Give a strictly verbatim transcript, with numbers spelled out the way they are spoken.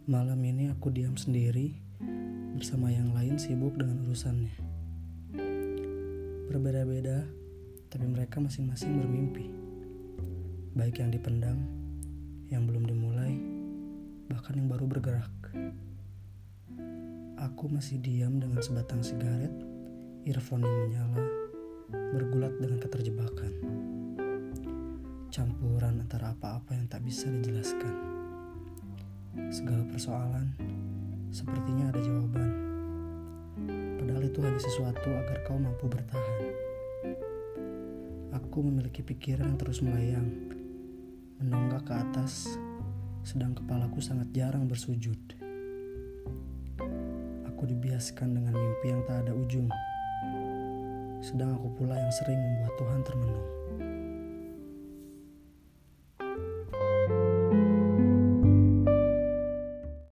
Malam ini aku diam sendiri bersama yang lain sibuk dengan urusannya. Berbeda-beda, tapi mereka masing-masing bermimpi. Baik yang dipendam, yang belum dimulai, bahkan yang baru bergerak. Aku masih diam dengan sebatang sigaret, earphone yang menyala, bergulat dengan keterjebakan. Campuran antara apa-apa yang tak bisa dijelaskan. Segala persoalan sepertinya ada jawaban. Padahal itu hanya sesuatu agar kau mampu bertahan. Aku memiliki pikiran yang terus melayang, menonggak ke atas, sedang kepalaku sangat jarang bersujud. Aku dibiaskan dengan mimpi yang tak ada ujung, sedang aku pula yang sering membuat Tuhan termenung.